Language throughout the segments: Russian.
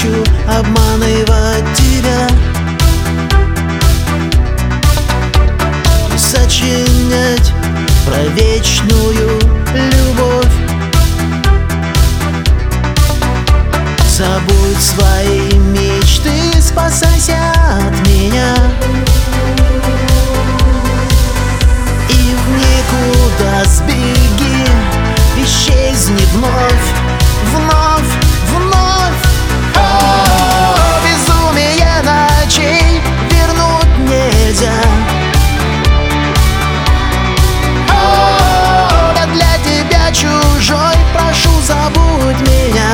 хочу обманывать тебя и сочинять про вечную любовь. Забудь свои мечты, спасайся от меня и в никуда сбеги, исчезни вновь, вновь, вновь. О, безумие ночей вернуть нельзя. О, я для тебя чужой, прошу, забудь меня.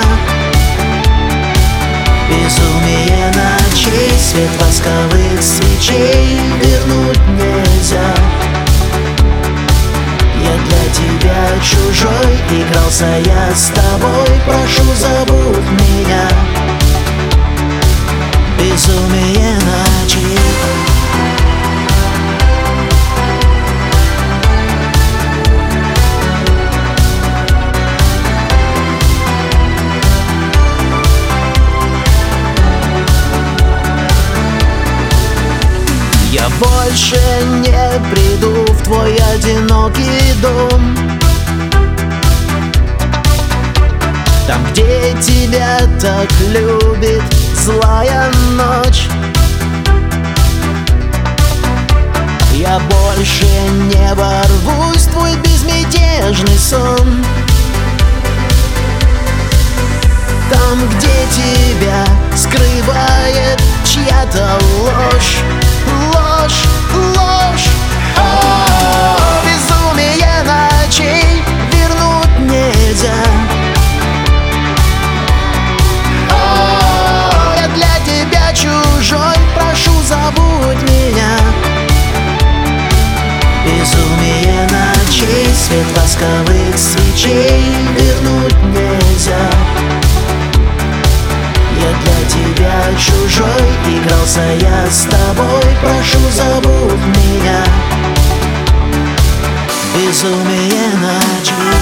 Безумие ночей, свет восковых свечей вернуть нельзя. Я для тебя чужой, игрался я с тобой, прошу, забудь меня. Безумие ночей. Я больше не приду в твой одинокий дом, там, где тебя так любит злая ночь. Я больше не ворвусь в твой безмятежный сон, там, где тебя скрывает чья-то ложь. Ложь, ложь. О, безумие ночей вернуть нельзя. О, я для тебя чужой, прошу, забудь меня. Безумие ночей, свет восковых свечей вернуть нельзя. Я для тебя чужой, игрался я с тобой, прошу, забудь меня. Безумие ночей.